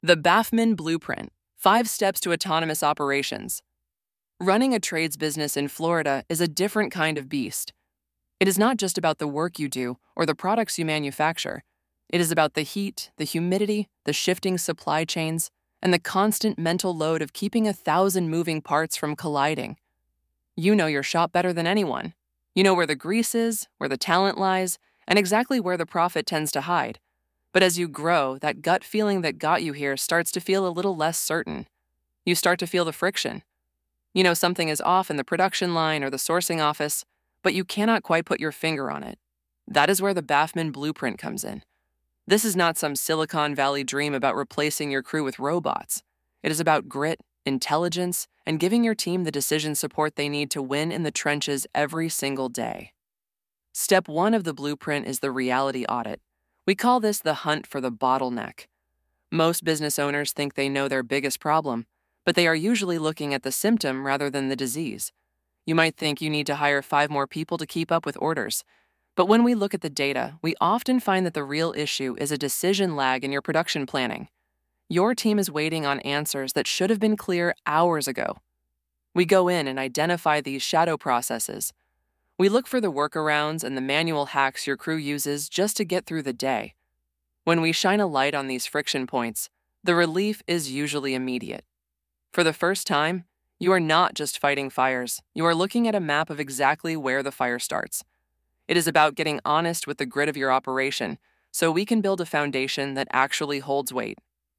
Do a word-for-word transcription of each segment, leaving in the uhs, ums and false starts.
The BAFMAN Blueprint, Five Steps to Autonomous Operations. Running a trades business in Florida is a different kind of beast. It is not just about the work you do or the products you manufacture. It is about the heat, the humidity, the shifting supply chains, and the constant mental load of keeping a thousand moving parts from colliding. You know your shop better than anyone. You know where the grease is, where the talent lies, and exactly where the profit tends to hide. But as you grow, that gut feeling that got you here starts to feel a little less certain. You start to feel the friction. You know something is off in the production line or the sourcing office, but you cannot quite put your finger on it. That is where the BAFMAN Blueprint comes in. This is not some Silicon Valley dream about replacing your crew with robots. It is about grit, intelligence, and giving your team the decision support they need to win in the trenches every single day. Step one of the blueprint is the reality audit. We call this the hunt for the bottleneck. Most business owners think they know their biggest problem, but they are usually looking at the symptom rather than the disease. You might think you need to hire five more people to keep up with orders, but when we look at the data, we often find that the real issue is a decision lag in your production planning. Your team is waiting on answers that should have been clear hours ago. We go in and identify these shadow processes. We look for the workarounds and the manual hacks your crew uses just to get through the day. When we shine a light on these friction points, the relief is usually immediate. For the first time, you are not just fighting fires. You are looking at a map of exactly where the fire starts. It is about getting honest with the grid of your operation so we can build a foundation that actually holds weight.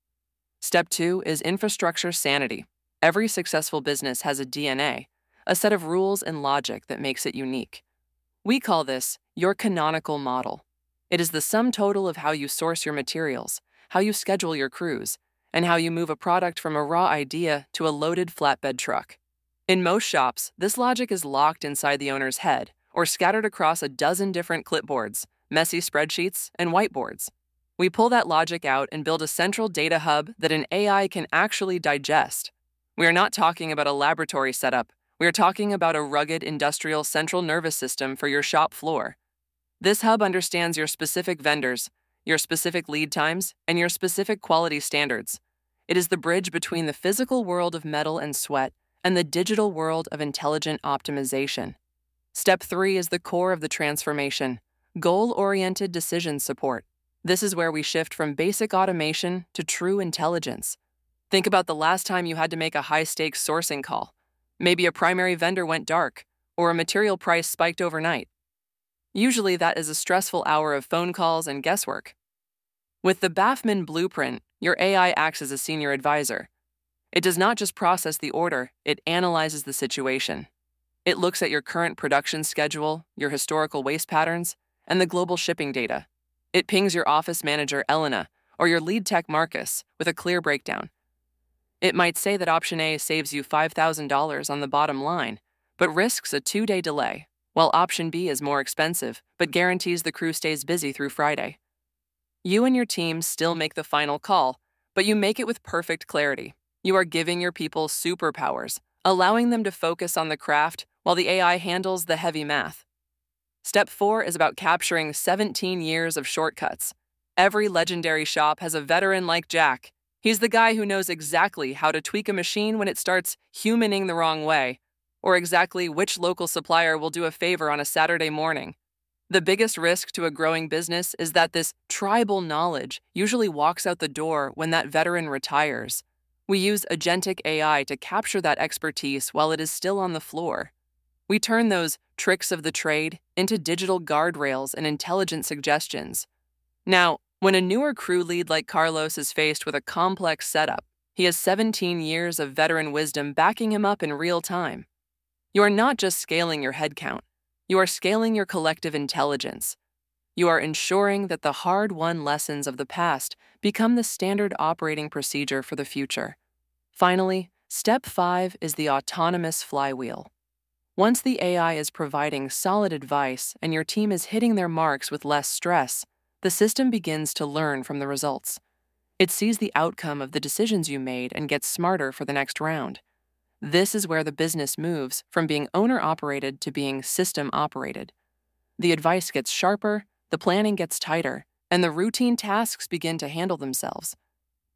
Step two is infrastructure sanity. Every successful business has a D N A, a set of rules and logic that makes it unique. We call this your canonical model. It is the sum total of how you source your materials, how you schedule your crews, and how you move a product from a raw idea to a loaded flatbed truck. In most shops, this logic is locked inside the owner's head or scattered across a dozen different clipboards, messy spreadsheets, and whiteboards. We pull that logic out and build a central data hub that an A I can actually digest. We are not talking about a laboratory setup. We are talking about a rugged industrial central nervous system for your shop floor. This hub understands your specific vendors, your specific lead times, and your specific quality standards. It is the bridge between the physical world of metal and sweat and the digital world of intelligent optimization. Step three is the core of the transformation, goal-oriented decision support. This is where we shift from basic automation to true intelligence. Think about the last time you had to make a high-stakes sourcing call. Maybe a primary vendor went dark, or a material price spiked overnight. Usually that is a stressful hour of phone calls and guesswork. With the BAFMAN Blueprint, your A I acts as a senior advisor. It does not just process the order, it analyzes the situation. It looks at your current production schedule, your historical waste patterns, and the global shipping data. It pings your office manager, Elena, or your lead tech, Marcus, with a clear breakdown. It might say that option A saves you five thousand dollars on the bottom line, but risks a two-day delay, while option B is more expensive, but guarantees the crew stays busy through Friday. You and your team still make the final call, but you make it with perfect clarity. You are giving your people superpowers, allowing them to focus on the craft while the A I handles the heavy math. Step four is about capturing seventeen years of shortcuts. Every legendary shop has a veteran like Jack. He's the guy who knows exactly how to tweak a machine when it starts humaning the wrong way, or exactly which local supplier will do a favor on a Saturday morning. The biggest risk to a growing business is that this tribal knowledge usually walks out the door when that veteran retires. We use agentic A I to capture that expertise while it is still on the floor. We turn those tricks of the trade into digital guardrails and intelligent suggestions. Now, when a newer crew lead like Carlos is faced with a complex setup, he has seventeen years of veteran wisdom backing him up in real time. You are not just scaling your headcount. You are scaling your collective intelligence. You are ensuring that the hard-won lessons of the past become the standard operating procedure for the future. Finally, step five is the autonomous flywheel. Once the A I is providing solid advice and your team is hitting their marks with less stress, the system begins to learn from the results. It sees the outcome of the decisions you made and gets smarter for the next round. This is where the business moves from being owner-operated to being system-operated. The advice gets sharper, the planning gets tighter, and the routine tasks begin to handle themselves.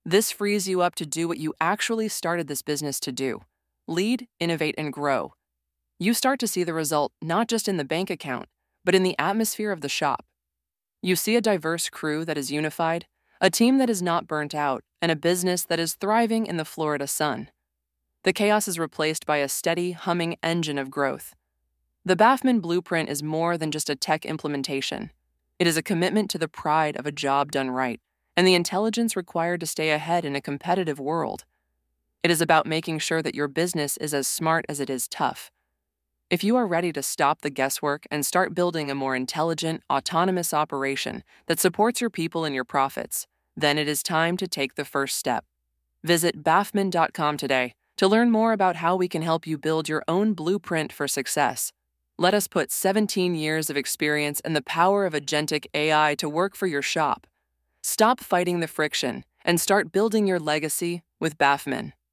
This frees you up to do what you actually started this business to do: lead, innovate, and grow. You start to see the result not just in the bank account, but in the atmosphere of the shop. You see a diverse crew that is unified, a team that is not burnt out, and a business that is thriving in the Florida sun. The chaos is replaced by a steady, humming engine of growth. The Bafman Blueprint is more than just a tech implementation. It is a commitment to the pride of a job done right and the intelligence required to stay ahead in a competitive world. It is about making sure that your business is as smart as it is tough. If you are ready to stop the guesswork and start building a more intelligent, autonomous operation that supports your people and your profits, then it is time to take the first step. Visit Bafman dot com today to learn more about how we can help you build your own blueprint for success. Let us put seventeen years of experience and the power of agentic A I to work for your shop. Stop fighting the friction and start building your legacy with Bafman.